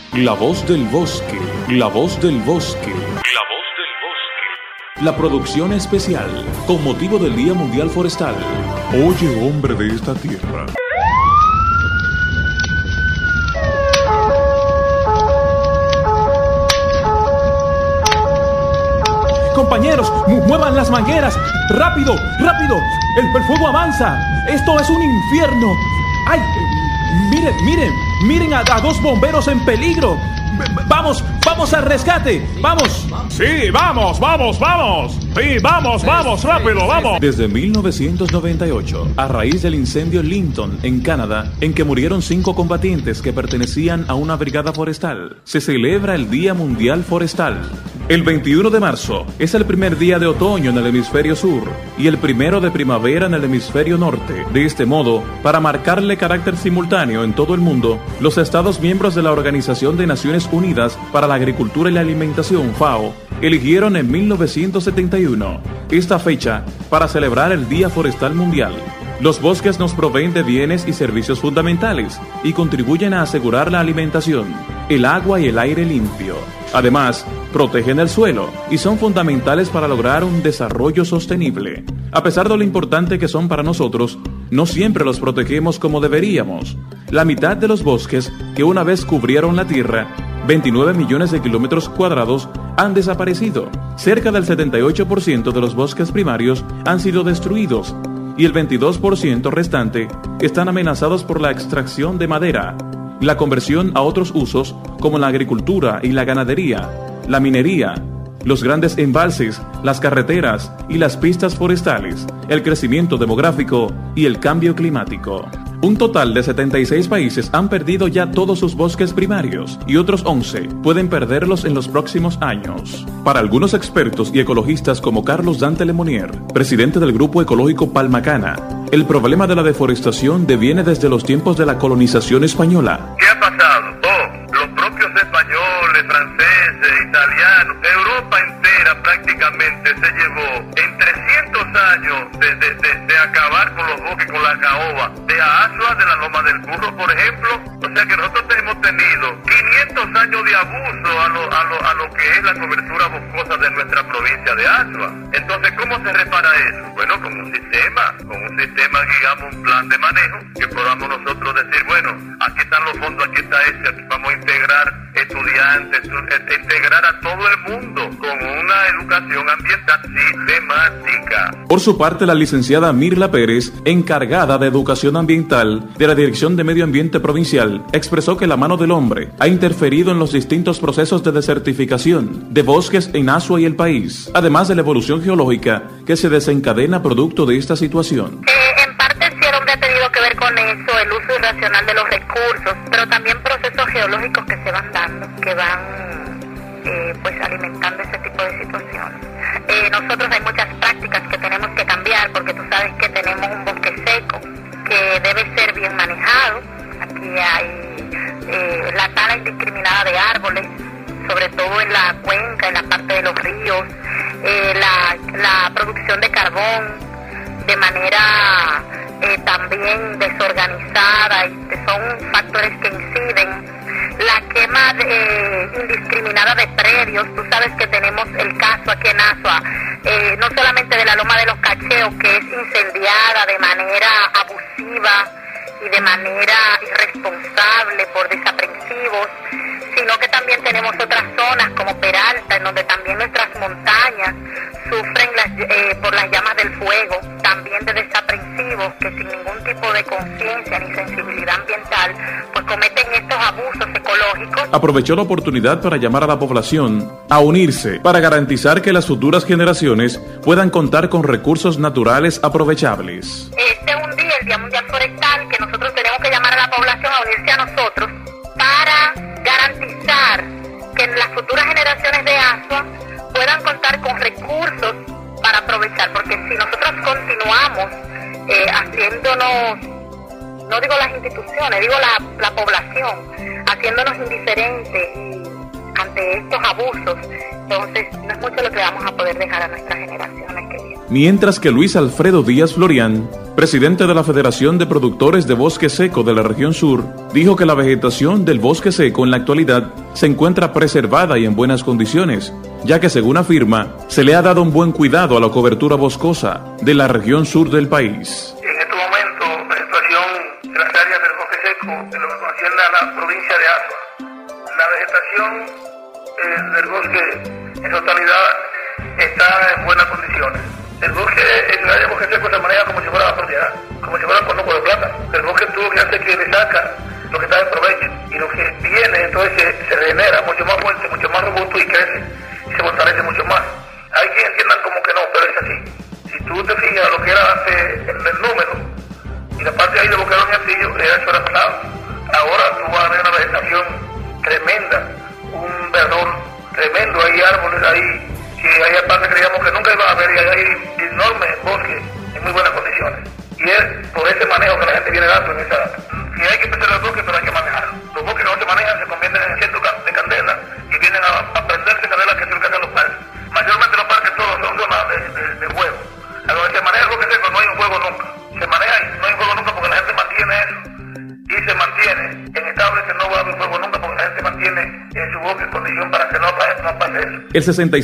La voz del bosque, la voz del bosque, la voz del bosque. La producción especial con motivo del Día Mundial Forestal. Oye, hombre de esta tierra. Compañeros, muevan las mangueras. ¡Rápido, rápido! El fuego avanza. Esto es un infierno. ¡Ay! Miren a dos bomberos en peligro. Vamos al rescate. ¡Vamos! Sí, vamos. Sí, vamos, rápido, vamos. Desde 1998, a raíz del incendio en Linton, en Canadá, en que murieron 5 combatientes que pertenecían a una brigada forestal, se celebra el Día Mundial Forestal. El 21 de marzo es el primer día de otoño en el hemisferio sur y el primero de primavera en el hemisferio norte. De este modo, para marcarle carácter simultáneo en todo el mundo, los Estados miembros de la Organización de Naciones Unidas para la Agricultura y la Alimentación, FAO, eligieron en 1971 esta fecha para celebrar el Día Forestal Mundial. Los bosques nos proveen de bienes y servicios fundamentales y contribuyen a asegurar la alimentación, el agua y el aire limpio. Además, protegen el suelo y son fundamentales para lograr un desarrollo sostenible. A pesar de lo importante que son para nosotros, no siempre los protegemos como deberíamos. La mitad de los bosques que una vez cubrieron la tierra, 29 millones de kilómetros cuadrados, han desaparecido. Cerca del 78% de los bosques primarios han sido destruidos y el 22% restante están amenazados por la extracción de madera, la conversión a otros usos como la agricultura y la ganadería, la minería, los grandes embalses, las carreteras y las pistas forestales, el crecimiento demográfico y el cambio climático. Un total de 76 países han perdido ya todos sus bosques primarios y otros 11 pueden perderlos en los próximos años. Para algunos expertos y ecologistas como Carlos Dante Lemonnier, presidente del Grupo Ecológico Palmacana, el problema de la deforestación deviene desde los tiempos de la colonización española. ¿Qué ha pasado? Los propios españoles, franceses, italianos, Europa entera prácticamente se llevó en 300 años de acabar con los bosques, con la caoba, de Azua, de la Loma del Burro, por ejemplo. O sea que nosotros hemos tenido 500 años de abuso a lo que es la cobertura boscosa de nuestra provincia de Azua. Entonces, ¿cómo se repara eso? Bueno, con un sistema, digamos, un plan de manejo, que podamos nosotros decir, bueno, aquí están los fondos, aquí está aquí vamos a integrar estudiantes, integrar a todo el mundo con una educación ambiental sistemática. Por su parte, la licenciada Mirla Pérez, encargada de educación ambiental de la Dirección de Medio Ambiente Provincial, expresó que la mano del hombre ha interferido en los distintos procesos de desertificación de bosques en Azua y el país, además de la evolución geológica que se desencadena producto de esta situación. En parte sí, el hombre ha tenido que ver con eso, el uso irracional de los recursos, pero también procesos geológicos que se van dando, que van pues alimentando ese tipo de situaciones. Nosotros hay muchas prácticas que tenemos que cambiar, porque tú sabes que tenemos un bosque seco que debe ser bien manejado. Aquí hay la tala indiscriminada de árboles, sobre todo en la cuenca, en la parte de los ríos, la producción de carbón de manera también desorganizada, y que son factores que inciden. La quema indiscriminada de predios. Tú sabes que tenemos el caso aquí en Azua, no solamente de la Loma de los Cacheos, que es incendiada de manera abusiva y de manera irresponsable por desaprensivos, sino que también tenemos otras zonas como Peralta, en donde también nuestras montañas sufren por las llamas del fuego, también de desaprensivos que sin ningún tipo de conciencia ni sensibilidad ambiental pues cometen estos abusos ecológicos. Aprovechó la oportunidad para llamar a la población a unirse para garantizar que las futuras generaciones puedan contar con recursos naturales aprovechables. Este es un día, el Día Mundial Forestal, que nosotros tenemos que llamar a la población a unirse a nosotros para garantizar que las futuras generaciones de Azua puedan contar con recursos para aprovechar, porque si nosotros continuamos haciéndonos, no digo las instituciones, digo la población, haciéndonos indiferentes ante estos abusos, entonces no es mucho lo que vamos a poder dejar a nuestras generaciones que vienen. mientras que Luis Alfredo Díaz Florián, presidente de la Federación de Productores de Bosque Seco de la región sur, dijo que la vegetación del bosque seco en la actualidad se encuentra preservada y en buenas condiciones, ya que según afirma, se le ha dado un buen cuidado a la cobertura boscosa de la región sur del país. En este momento, la situación de las áreas del bosque seco, en lo que concierne a la provincia de Azua, la vegetación del bosque en totalidad está en buenas condiciones. El área del bosque seco se maneja como si fuera la propiedad, como si fuera un conuco de plata. El bosque tú lo que hace es que le saca lo que está de provecho, y lo que viene entonces se regenera mucho más fuerte, mucho más robusto y crece, y se fortalece mucho más. Hay quienes entiendan como que no, pero es así. Si tú te fijas lo que era antes el número, y la parte ahí de Boquerón y Antillo, era eso era pasado. Ahora tú vas a ver una vegetación tremenda, un verdor tremendo, hay árboles ahí, que hay partes que creíamos que nunca iba a haber, y hay enormes bosques en muy buenas condiciones. Y es por ese manejo que la gente viene dando en esa. Si hay que preservar el bosque, pero hay que manejarlo. Los bosques que no se manejan se convierten en centros de candela y vienen a prenderse candelas que se ubican en los parques. Mayormente los parques todos son zonas de fuego. A donde se maneja el bosque seco no hay un fuego nunca. Se maneja y no hay fuego nunca porque la gente mantiene eso. Y se mantiene en estable, que no va a haber fuego nunca porque la gente mantiene en su bosque en condición para que no pase eso. El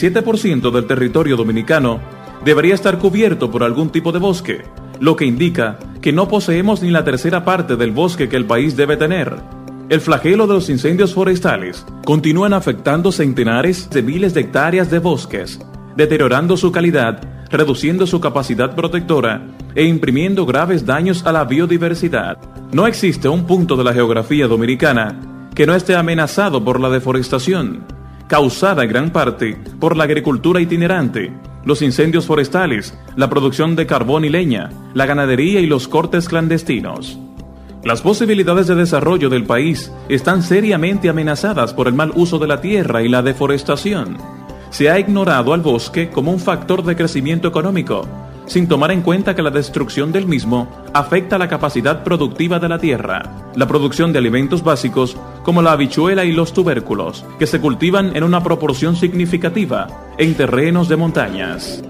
67% del territorio dominicano debería estar cubierto por algún tipo de bosque, lo que indica que no poseemos ni la tercera parte del bosque que el país debe tener. El flagelo de los incendios forestales continúan afectando centenares de miles de hectáreas de bosques, deteriorando su calidad, reduciendo su capacidad protectora e imprimiendo graves daños a la biodiversidad. No existe un punto de la geografía dominicana que no esté amenazado por la deforestación, causada en gran parte por la agricultura itinerante, los incendios forestales, la producción de carbón y leña, la ganadería y los cortes clandestinos. Las posibilidades de desarrollo del país están seriamente amenazadas por el mal uso de la tierra y la deforestación. Se ha ignorado al bosque como un factor de crecimiento económico, sin tomar en cuenta que la destrucción del mismo afecta la capacidad productiva de la tierra, la producción de alimentos básicos como la habichuela y los tubérculos, que se cultivan en una proporción significativa en terrenos de montañas.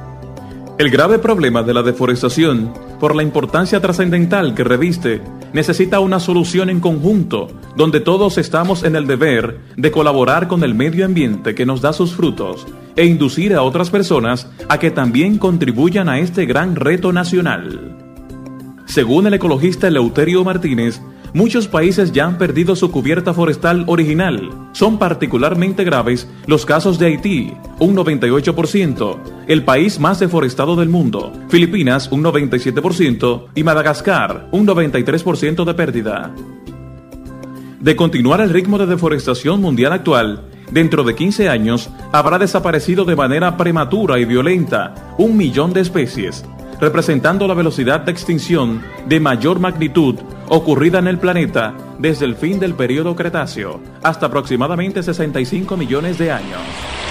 El grave problema de la deforestación, por la importancia trascendental que reviste, necesita una solución en conjunto, donde todos estamos en el deber de colaborar con el medio ambiente que nos da sus frutos e inducir a otras personas a que también contribuyan a este gran reto nacional. Según el ecologista Eleuterio Martínez, muchos países ya han perdido su cubierta forestal original. Son particularmente graves los casos de Haití, un 98%, el país más deforestado del mundo, Filipinas, un 97%, y Madagascar, un 93% de pérdida. De continuar el ritmo de deforestación mundial actual, dentro de 15 años habrá desaparecido de manera prematura y violenta 1 millón de especies, representando la velocidad de extinción de mayor magnitud ocurrida en el planeta desde el fin del período Cretáceo, hasta aproximadamente 65 millones de años.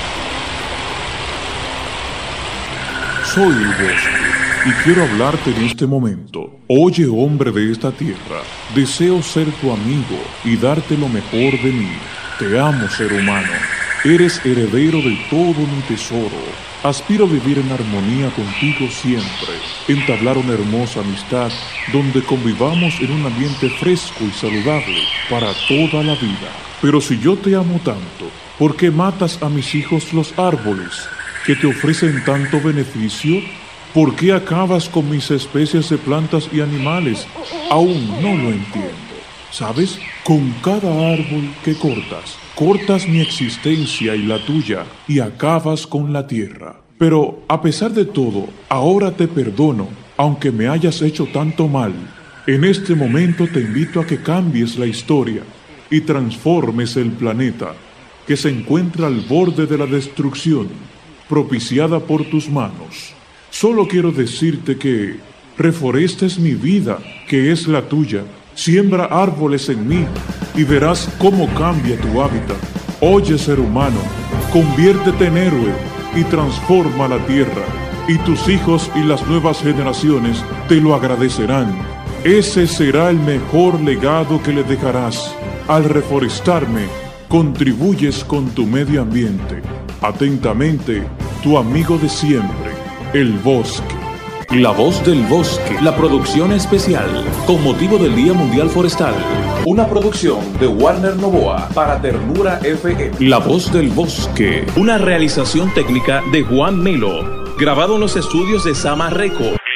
Soy el bosque y quiero hablarte en este momento. Oye, hombre de esta tierra, deseo ser tu amigo y darte lo mejor de mí. Te amo, ser humano. Eres heredero de todo mi tesoro. Aspiro a vivir en armonía contigo siempre, entablar una hermosa amistad donde convivamos en un ambiente fresco y saludable para toda la vida. Pero si yo te amo tanto, ¿por qué matas a mis hijos los árboles que te ofrecen tanto beneficio? ¿Por qué acabas con mis especies de plantas y animales? Aún no lo entiendo. ¿Sabes? Con cada árbol que cortas mi existencia y la tuya y acabas con la tierra. Pero a pesar de todo, ahora te perdono, aunque me hayas hecho tanto mal. En este momento te invito a que cambies la historia y transformes el planeta, que se encuentra al borde de la destrucción, propiciada por tus manos. Solo quiero decirte que reforestes mi vida, que es la tuya. Siembra árboles en mí y verás cómo cambia tu hábitat. Oye, ser humano, conviértete en héroe y transforma la tierra, y tus hijos y las nuevas generaciones te lo agradecerán. Ese será el mejor legado que le dejarás. Al reforestarme, contribuyes con tu medio ambiente. Atentamente, tu amigo de siempre, El Bosque. La Voz del Bosque, la producción especial con motivo del Día Mundial Forestal. Una producción de Warner Novoa para Ternura FM. La Voz del Bosque, una realización técnica de Juan Melo, grabado en los estudios de Sama Records.